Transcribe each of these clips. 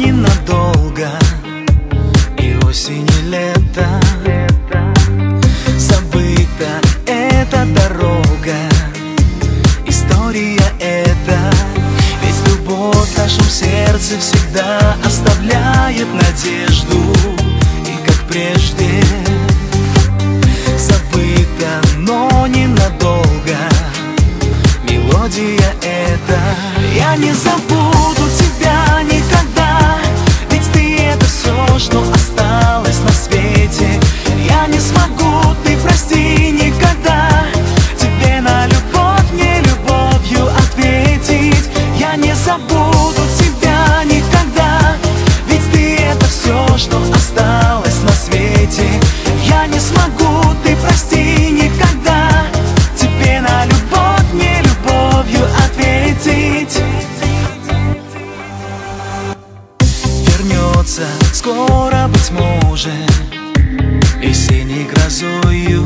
ненадолго. И осень, и лето. Забыта эта дорога, история эта. Ведь любовь в нашем сердце всегда оставляет надежду. И как прежде забыта, но ненадолго мелодия эта. Я не забуду тебя никогда, ведь ты — это все, что осталось на свете. Я не смогу, ты прости, никогда тебе на любовь мне любовью ответить. Я не забуду тебя никогда, ведь ты — это все, что осталось на свете. Я не смогу, ты прости, никогда тебе на любовь мне любовью ответить. Вернется скоро, быть может, весенней грозою.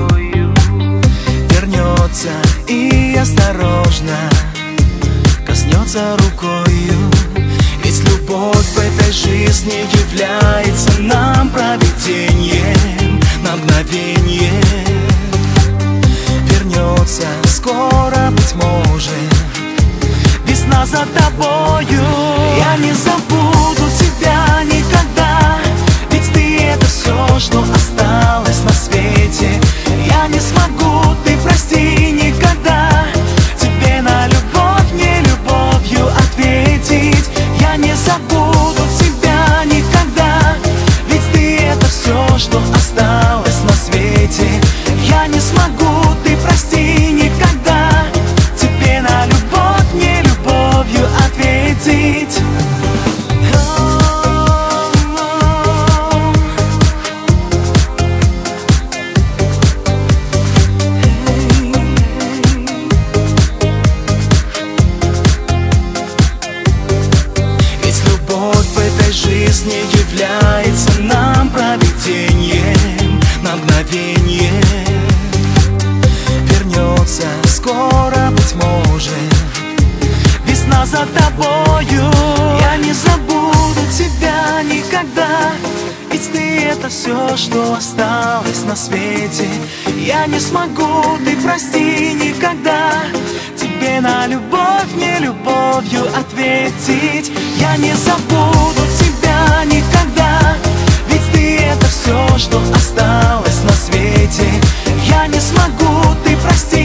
Вернется и осторожно коснется рукою. Ведь любовь в этой жизни является нам провидением на мгновение. Вернется скоро, быть может, весна за тобою. Я не забуду тебя никогда, ведь ты — это все, что осталось на свете. Я не смогу, ты прости, никогда тебе на любовь мне любовью ответить. Я не забуду тебя никогда, ведь ты — это все, что осталось на свете. Я не смогу, ты прости, никогда тебе на любовь мне любовью ответить. Жизни является нам провидением на мгновение. Вернется скоро, быть может, весна за тобою. Я не забуду тебя никогда, ведь ты — это все, что осталось на свете. Я не смогу, ты прости, никогда тебе на любовь мне любовью ответить. Я не забуду тебя никогда, ведь ты — это все, что осталось на свете. Я не смогу, ты прости.